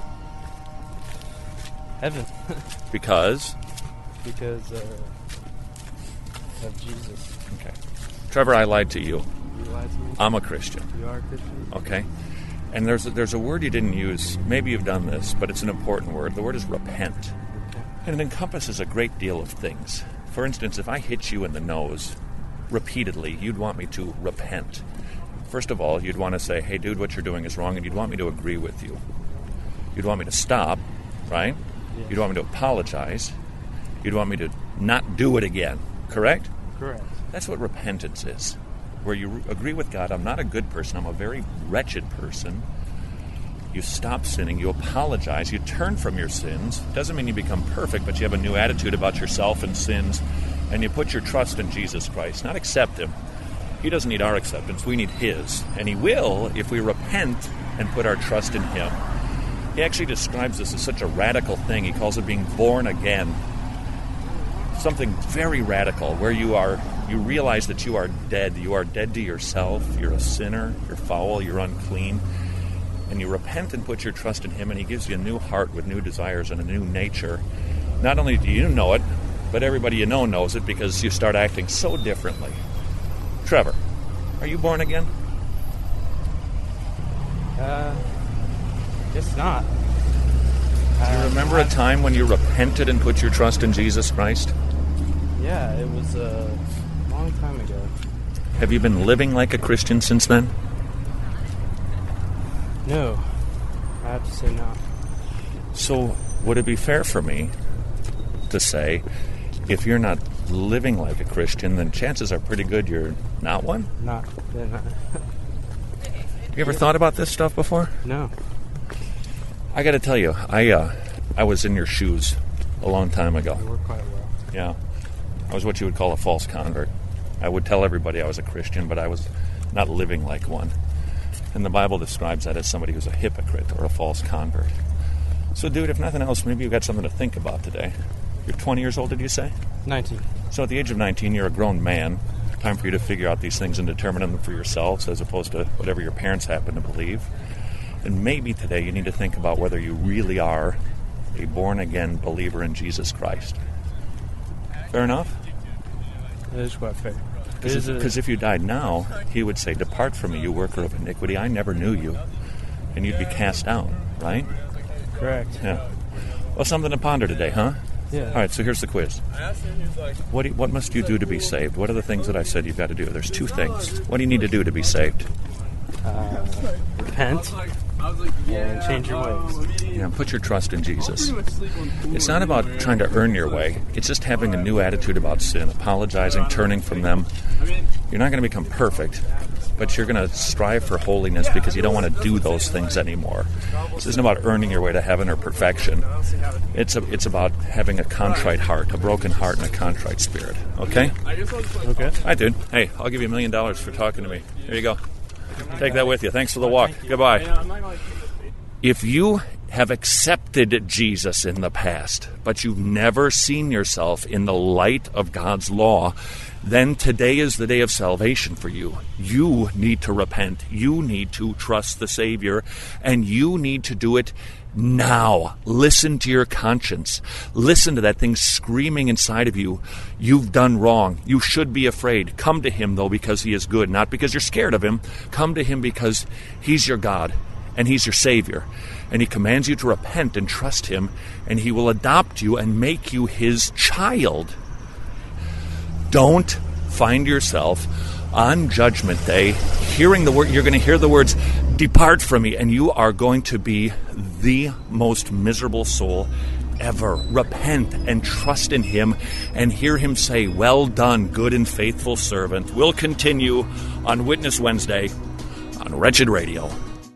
Heaven. Because? Because uh, of Jesus. Okay. Trevor, I lied to you. You lied to me? I'm a Christian. You are a Christian? Okay. And there's a, there's a word you didn't use. Maybe you've done this, but it's an important word. The word is repent. Okay. And it encompasses a great deal of things. For instance, if I hit you in the nose repeatedly, you'd want me to repent. First of all, you'd want to say, hey, dude, what you're doing is wrong, and you'd want me to agree with you. You'd want me to stop, right? Yes. You'd want me to apologize. You'd want me to not do it again, correct? Correct. That's what repentance is, where you agree with God, I'm not a good person, I'm a very wretched person. You stop sinning, you apologize, you turn from your sins. Doesn't mean you become perfect, but you have a new attitude about yourself and sins, and you put your trust in Jesus Christ, not accept him. He doesn't need our acceptance, we need his. And he will if we repent and put our trust in him. He actually describes this as such a radical thing. He calls it being born again. Something very radical, where you are, you realize that you are dead. You are dead to yourself. You're a sinner. You're foul. You're unclean. And you repent and put your trust in him, and he gives you a new heart with new desires and a new nature. Not only do you know it, but everybody you know knows it because you start acting so differently. Trevor, are you born again? Uh, guess not. Do you remember a time when you repented and put your trust in Jesus Christ? Yeah, it was a long time ago. Have you been living like a Christian since then? No, I have to say no. So, would it be fair for me to say, if you're not living like a Christian, then chances are pretty good you're not one? Not. Yeah, not. You ever thought about this stuff before? No. I got to tell you, I uh, I was in your shoes a long time ago. You were quite well. Yeah. I was what you would call a false convert. I would tell everybody I was a Christian, but I was not living like one. And the Bible describes that as somebody who's a hypocrite or a false convert. So, dude, if nothing else, maybe you've got something to think about today. You're twenty years old, did you say? nineteen. So at the age of nineteen, you're a grown man. Time for you to figure out these things and determine them for yourselves as opposed to whatever your parents happen to believe. And maybe today you need to think about whether you really are a born-again believer in Jesus Christ. Fair enough? It is quite fair. Because if, if you died now, he would say, "Depart from me, you worker of iniquity. I never knew you." And you'd be cast out, right? Correct. Yeah. Well, something to ponder today, huh? Yeah. All right, so here's the quiz. What do you, what must you do to be saved? What are the things that I said you've got to do? There's two things. What do you need to do to be saved? Uh, repent and change your ways. Yeah, put your trust in Jesus. It's not about trying to earn your way. It's just having a new attitude about sin, apologizing, turning from them. You're not going to become perfect, but you're going to strive for holiness because you don't want to do those things anymore. This isn't about earning your way to heaven or perfection. It's a, it's about having a contrite heart, a broken heart, and a contrite spirit. Okay? Okay. Hi, dude. Hey, I'll give you a million dollars for talking to me. Here you go. Take that with you. Thanks for the walk. Goodbye. If you have accepted Jesus in the past, but you've never seen yourself in the light of God's law, then today is the day of salvation for you. You need to repent. You need to trust the Savior, and you need to do it now. Listen to your conscience. Listen to that thing screaming inside of you. You've done wrong. You should be afraid. Come to Him, though, because He is good, not because you're scared of Him. Come to Him because He's your God, and He's your Savior. And He commands you to repent and trust Him, and He will adopt you and make you His child. Don't find yourself on Judgment Day hearing the word. You're going to hear the words, "Depart from me," and you are going to be the most miserable soul ever. Repent and trust in Him and hear Him say, "Well done, good and faithful servant." We'll continue on Witness Wednesday on Wretched Radio.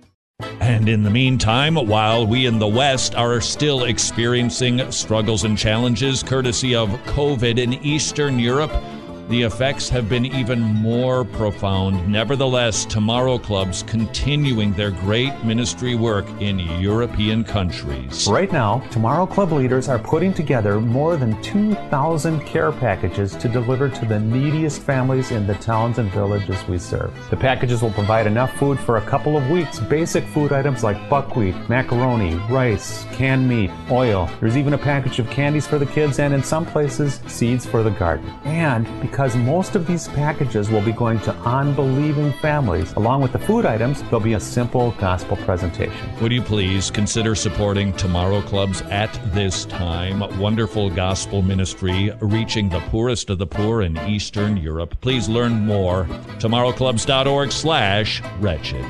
And in the meantime, while we in the West are still experiencing struggles and challenges courtesy of COVID in Eastern Europe, the effects have been even more profound. Nevertheless, Tomorrow Club's continuing their great ministry work in European countries. Right now, Tomorrow Club leaders are putting together more than two thousand care packages to deliver to the neediest families in the towns and villages we serve. The packages will provide enough food for a couple of weeks. Basic food items like buckwheat, macaroni, rice, canned meat, oil. There's even a package of candies for the kids and, in some places, seeds for the garden. And because Because most of these packages will be going to unbelieving families, along with the food items, there'll be a simple gospel presentation. Would you please consider supporting Tomorrow Clubs at this time? Wonderful gospel ministry reaching the poorest of the poor in Eastern Europe. Please learn more. tomorrowclubs.org slash wretched.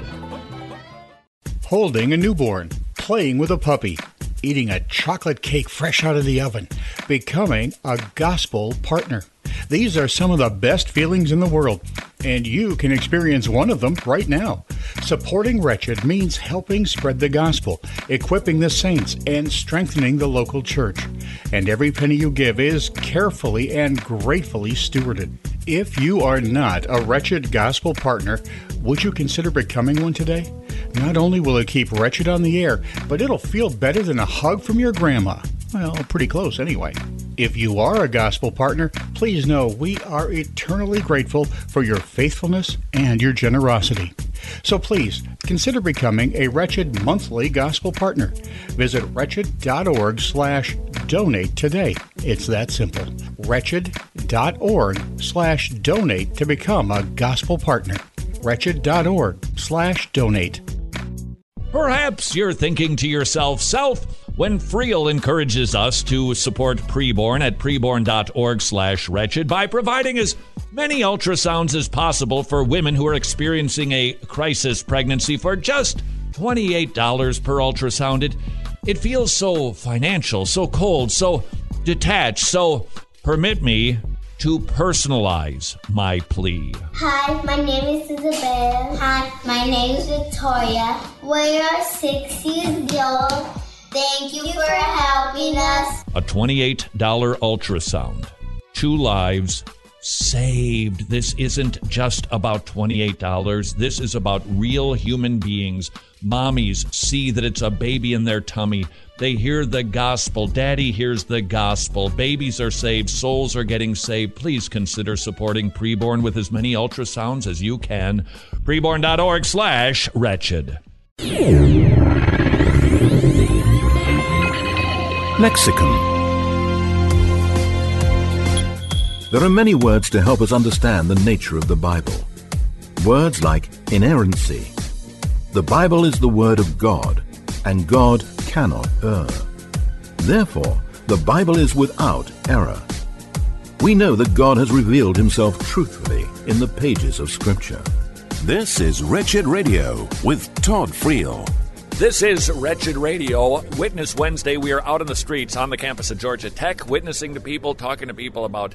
Holding a newborn, playing with a puppy, eating a chocolate cake fresh out of the oven, becoming a gospel partner. These are some of the best feelings in the world, and you can experience one of them right now. Supporting Wretched means helping spread the gospel, equipping the saints, and strengthening the local church. And every penny you give is carefully and gratefully stewarded. If you are not a Wretched gospel partner, would you consider becoming one today? Not only will it keep Wretched on the air, but it'll feel better than a hug from your grandma. Well, pretty close anyway. If you are a gospel partner, please know we are eternally grateful for your faithfulness and your generosity. So please, consider becoming a Wretched monthly gospel partner. Visit wretched.org slash donate today. It's that simple. Wretched.org slash donate to become a gospel partner. Wretched.org slash donate. Perhaps you're thinking to yourself, Self, when Friel encourages us to support Preborn at preborn.org slash wretched by providing as many ultrasounds as possible for women who are experiencing a crisis pregnancy for just twenty-eight dollars per ultrasound. It, it feels so financial, so cold, so detached, so permit me to personalize my plea. Hi, my name is Isabel. Hi, my name is Victoria. We are six years old. Thank you for helping us. A twenty-eight dollars ultrasound. Two lives saved. This isn't just about twenty-eight dollars. This is about real human beings. Mommies see that it's a baby in their tummy. They hear the gospel. Daddy hears the gospel. Babies are saved. Souls are getting saved. Please consider supporting Preborn with as many ultrasounds as you can. Preborn.org slash wretched. Lexicon. There are many words to help us understand the nature of the Bible. Words like inerrancy. The Bible is the Word of God, and God cannot err. Therefore, the Bible is without error. We know that God has revealed himself truthfully in the pages of Scripture. This is Wretched Radio with Todd Friel. This is Wretched Radio. Witness Wednesday. We are out on the streets on the campus of Georgia Tech, witnessing to people, talking to people about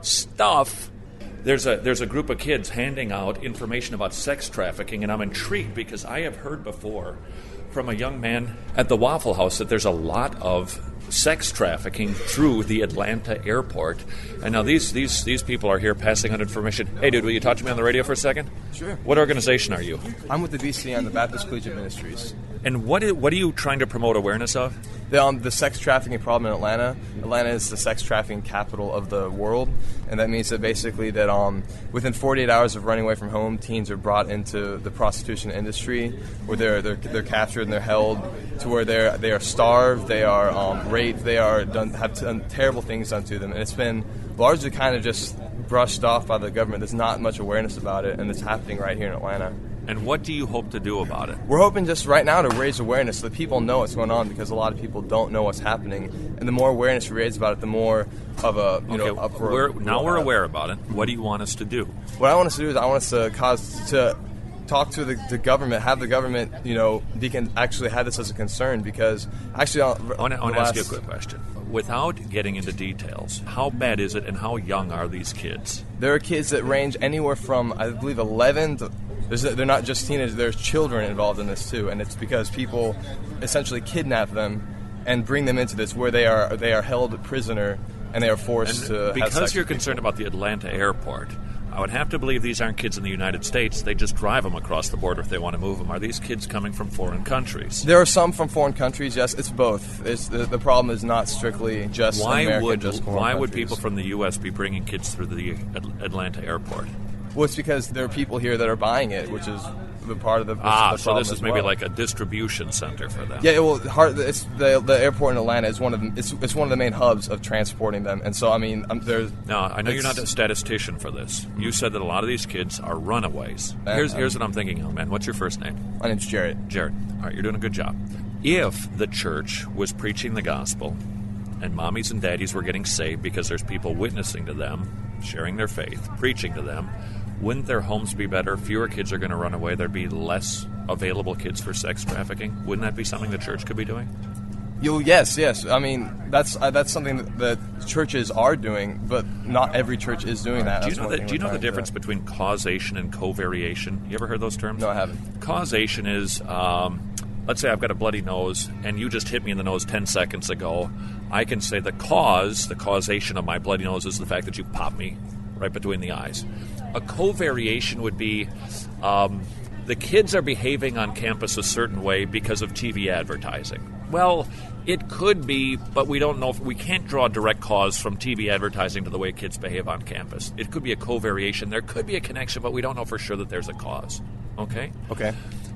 stuff. There's a there's a group of kids handing out information about sex trafficking, and I'm intrigued because I have heard before from a young man at the Waffle House that there's a lot of sex trafficking through the Atlanta airport. And now these these these people are here passing on information. Hey, dude, will you talk to me on the radio for a second? Sure. What organization are you? I'm with the B C N, the Baptist Collegiate Ministries. And what is, what are you trying to promote awareness of? The, um, the sex trafficking problem in Atlanta. Atlanta is the sex trafficking capital of the world, and that means that basically that um, within forty-eight hours of running away from home, teens are brought into the prostitution industry, where they're they're, they're captured and they're held to where they're they are starved, they are um, raped, they are done have done terrible things done to them, and it's been largely kind of just brushed off by the government. There's not much awareness about it, and it's happening right here in Atlanta. And what do you hope to do about it? We're hoping just right now to raise awareness so that people know what's going on, because a lot of people don't know what's happening. And the more awareness we raise about it, the more of a, you okay, know, uproar. We're, now we're aware about it. What do you want us to do? What I want us to do is I want us to cause to talk to the, the government, have the government, you know, be can actually have this as a concern, because actually I want to ask you a quick question. Without getting into details, how bad is it and how young are these kids? There are kids that range anywhere from, I believe, eleven to... They're not just teenagers, there's children involved in this too, and it's because people essentially kidnap them and bring them into this where they are they are held prisoner and they are forced and to because have sex you're with concerned people. about the Atlanta airport, I would have to believe these aren't kids in the United States. They just drive them across the border if they want to move them. Are these kids coming from foreign countries? There are some from foreign countries, yes. It's both. It's, the, the problem is not strictly just why American, would just foreign Why countries. would people from the U S be bringing kids through the Atlanta airport? Well, it's because there are people here that are buying it, which is the part of the, ah. the So this is maybe well. like a distribution center for them. Yeah, well, hard, it's the the airport in Atlanta is one of the, it's it's one of the main hubs of transporting them, and so I mean, um, there's. No, I know you're not a statistician for this. You said that a lot of these kids are runaways. And, here's um, here's what I'm thinking, young man. What's your first name? My name's Jared. Jared. All right, you're doing a good job. If the church was preaching the gospel, and mommies and daddies were getting saved because there's people witnessing to them, sharing their faith, preaching to them, wouldn't their homes be better? Fewer kids are going to run away. There'd be less available kids for sex trafficking. Wouldn't that be something the church could be doing? You, yes, yes. I mean, that's uh, that's something that, that churches are doing, but not every church is doing that. Do you That's know, one that, thing do you we're know the trying to- difference between causation and covariation? You ever heard those terms? No, I haven't. Causation is, um, let's say I've got a bloody nose, and you just hit me in the nose ten seconds ago. I can say the cause, the causation of my bloody nose is the fact that you popped me right between the eyes. A covariation would be um, the kids are behaving on campus a certain way because of T V advertising. Well, it could be, but we don't know. If, we can't draw a direct cause from T V advertising to the way kids behave on campus. It could be a covariation. There could be a connection, but we don't know for sure that there's a cause. Okay? Okay.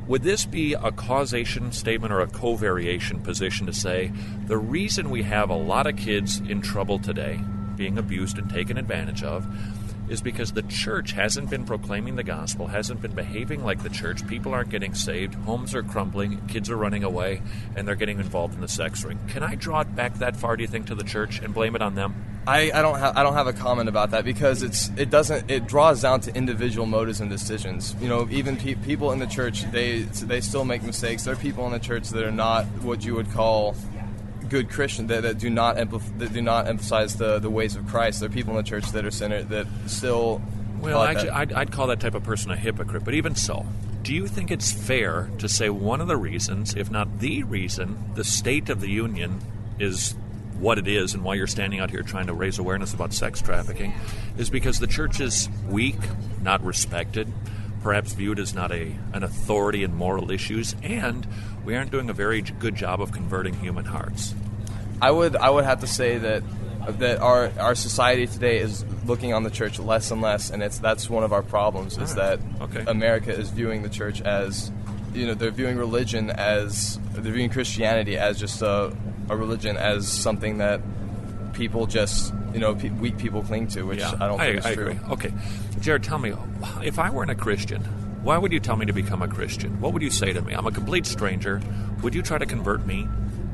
would this be a causation statement or a covariation position to say the reason we have a lot of kids in trouble today, being abused and taken advantage of, is because the church hasn't been proclaiming the gospel, hasn't been behaving like the church, people aren't getting saved, homes are crumbling, kids are running away, and they're getting involved in the sex ring. Can I draw it back that far, do you think, to the church and blame it on them? I, I don't have I don't have a comment about that because it's it doesn't it draws down to individual motives and decisions. You know, even pe- people in the church, they they still make mistakes. There are people in the church that are not what you would call good Christian, that, that do not emph- that do not emphasize the, the ways of Christ. There are people in the church that are sinners that still. Well, actually, I'd, I'd call that type of person a hypocrite. But even so, do you think it's fair to say one of the reasons, if not the reason, the state of the union is what it is, and why you're standing out here trying to raise awareness about sex trafficking, is because the church is weak, not respected, perhaps viewed as not a an authority in moral issues, and we aren't doing a very good job of converting human hearts? I would I would have to say that that our our society today is looking on the church less and less, and it's that's one of our problems. Is right. that okay. America is viewing the church as, you know, they're viewing religion as they're viewing Christianity as just a a religion, as something that people just, you know, pe- weak people cling to, which yeah, I don't think I, is I true. Agree. Okay, Jared, tell me, if I weren't a Christian, why would you tell me to become a Christian? What would you say to me? I'm a complete stranger. Would you try to convert me?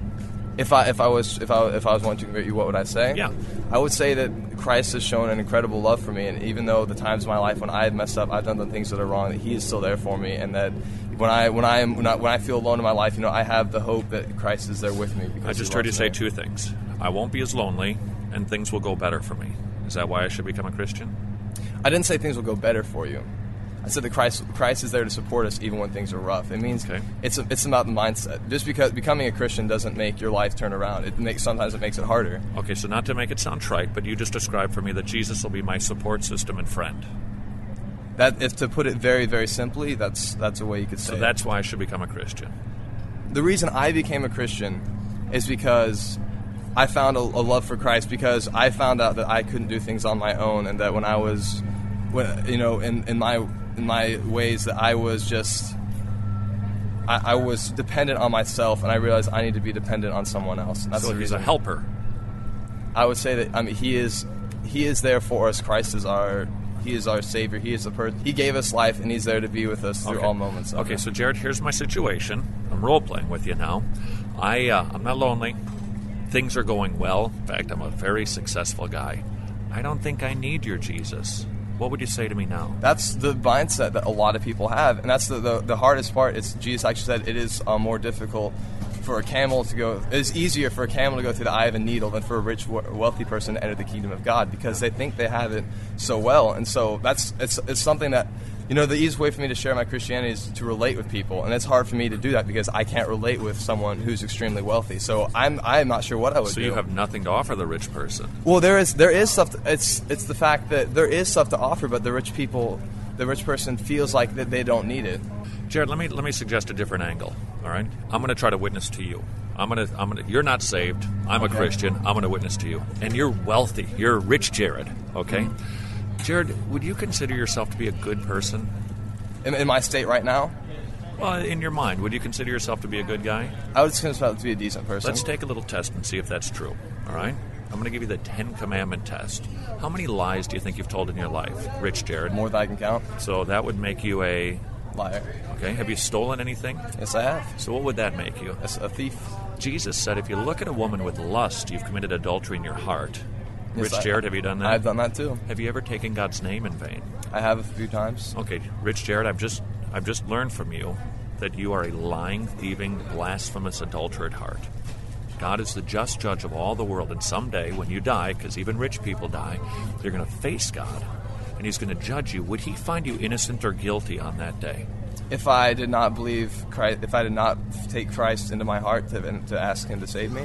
If I if I was if I if I was wanting to convert you, what would I say? Yeah, I would say that Christ has shown an incredible love for me, and even though the times of my life when I have messed up, I've done the things that are wrong, that He is still there for me, and that when I when I am when I, when I feel alone in my life, you know, I have the hope that Christ is there with me. Because I just heard you say two things. I won't be as lonely, and things will go better for me. Is that why I should become a Christian? I didn't say things will go better for you. I said that Christ Christ is there to support us even when things are rough. It means okay. it's a, it's about the mindset. Just because becoming a Christian doesn't make your life turn around. It makes sometimes it makes it harder. Okay, so not to make it sound trite, but you just described for me that Jesus will be my support system and friend. That, if to put it very very simply, that's that's a way you could say. So that's why I should become a Christian. The reason I became a Christian is because I found a, a love for Christ, because I found out that I couldn't do things on my own, and that when I was, when you know, in, in my in my ways, that I was just, I, I was dependent on myself, and I realized I need to be dependent on someone else. And that's so the he's reason. a helper. I would say that I mean he is, he is there for us. Christ is our, he is our Savior. He is the person. He gave us life, and He's there to be with us through okay. all moments. Of okay, it. so Jared, here's my situation. I'm role playing with you now. I uh, I'm not lonely. Things are going well. In fact, I'm a very successful guy. I don't think I need your Jesus. What would you say to me now? That's the mindset that a lot of people have, and that's the the, the hardest part. It's Jesus actually said it is uh, more difficult for a camel to go. It's easier for a camel to go through the eye of a needle than for a rich, wealthy person to enter the kingdom of God, because they think they have it so well. And so that's it's it's something that, you know, the easiest way for me to share my Christianity is to relate with people, and it's hard for me to do that because I can't relate with someone who's extremely wealthy. So I'm I'm not sure what I would so do. So you have nothing to offer the rich person. Well, there is there is stuff. To, it's it's the fact that there is stuff to offer, but the rich people, the rich person feels like that they don't need it. Jared, let me let me suggest a different angle. All right, I'm going to try to witness to you. I'm going to I'm going to. You're not saved. I'm okay. a Christian. I'm going to witness to you, and you're wealthy. You're rich, Jared. Okay, mm-hmm. Jared, would you consider yourself to be a good person? In, in my state right now? Well, in your mind, would you consider yourself to be a good guy? I would consider myself to be a decent person. Let's take a little test and see if that's true. All right? I'm going to give you the Ten Commandment test. How many lies do you think you've told in your life, Rich Jared? More than I can count. So that would make you a... liar. Okay. Have you stolen anything? Yes, I have. So what would that make you? A thief. Jesus said if you look at a woman with lust, you've committed adultery in your heart. Yes, Rich I, Jared, have you done that? I've done that too. Have you ever taken God's name in vain? I have a few times. Okay, Rich Jared, I've just I've just learned from you that you are a lying, thieving, blasphemous adulterer at heart. God is the just judge of all the world, and someday when you die, because even rich people die, you're going to face God, and He's going to judge you. Would He find you innocent or guilty on that day? If I did not believe Christ, if I did not take Christ into my heart to, to ask Him to save me,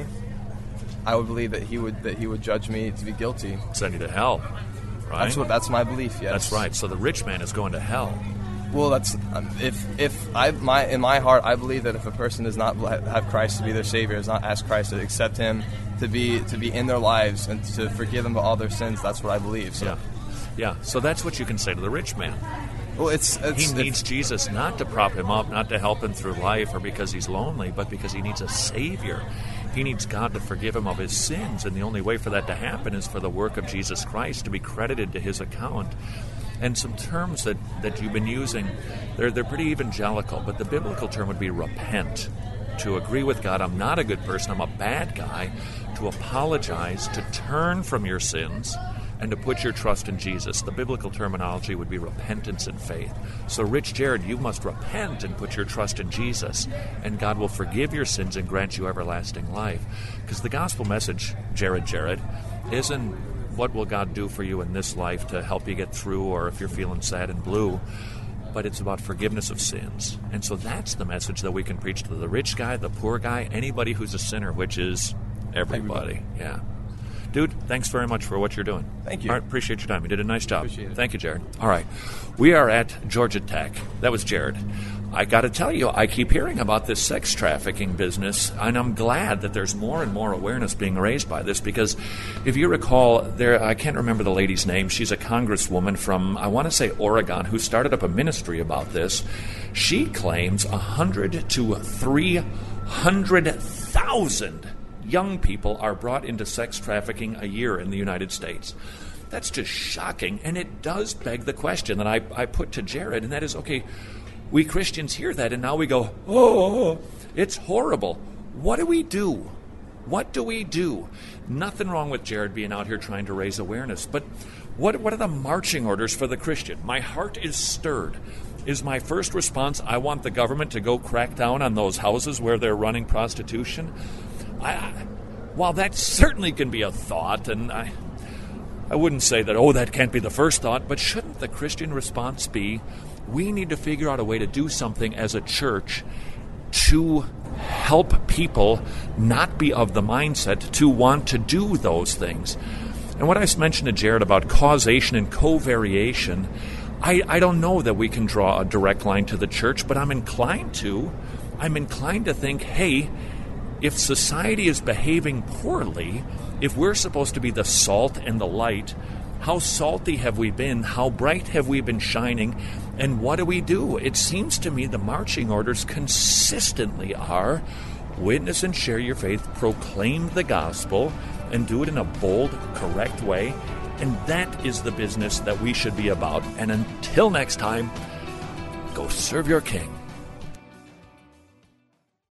I would believe that he would that he would judge me to be guilty. Send you to hell, right? That's what that's my belief. Yes, that's right. So the rich man is going to hell. Well, that's um, if if I my in my heart I believe that if a person does not have Christ to be their Savior, does not ask Christ to accept Him to be to be in their lives and to forgive them of all their sins, that's what I believe. So. Yeah, yeah. So that's what you can say to the rich man. Well, it's, it's he needs it's, Jesus not to prop him up, not to help him through life or because he's lonely, but because he needs a Savior. He needs God to forgive him of his sins, and the only way for that to happen is for the work of Jesus Christ to be credited to his account. And some terms that, that you've been using, they're, they're pretty evangelical, but the biblical term would be repent. To agree with God, I'm not a good person, I'm a bad guy. To apologize, to turn from your sins, and to put your trust in Jesus. The biblical terminology would be repentance and faith. So, Rich Jared, you must repent and put your trust in Jesus, and God will forgive your sins and grant you everlasting life. Because the gospel message, Jared Jared, isn't what will God do for you in this life to help you get through, or if you're feeling sad and blue, but it's about forgiveness of sins. And so that's the message that we can preach to the rich guy, the poor guy, anybody who's a sinner, which is everybody. everybody. Yeah. Dude, thanks very much for what you're doing. Thank you. All right, appreciate your time. You did a nice job. Appreciate it. Thank you, Jared. All right. We are at Georgia Tech. That was Jared. I got to tell you, I keep hearing about this sex trafficking business, and I'm glad that there's more and more awareness being raised by this, because if you recall, there I can't remember the lady's name. She's a congresswoman from, I want to say, Oregon, who started up a ministry about this. She claims one hundred to three hundred thousand young people are brought into sex trafficking a year in the United States. That's just shocking, and it does beg the question that I, I put to Jared, and that is, okay, we Christians hear that, and now we go, oh, it's horrible. What do we do? What do we do? Nothing wrong with Jared being out here trying to raise awareness, but what, what are the marching orders for the Christian? My heart is stirred. Is my first response, I want the government to go crack down on those houses where they're running prostitution? I, while that certainly can be a thought, and I, I wouldn't say that, oh, that can't be the first thought, but shouldn't the Christian response be, we need to figure out a way to do something as a church to help people not be of the mindset to want to do those things? And what I mentioned to Jared about causation and covariation, I, I don't know that we can draw a direct line to the church, but I'm inclined to. I'm inclined to think, hey, if society is behaving poorly, if we're supposed to be the salt and the light, how salty have we been? How bright have we been shining? And what do we do? It seems to me the marching orders consistently are witness and share your faith, proclaim the gospel, and do it in a bold, correct way. And that is the business that we should be about. And until next time, go serve your king.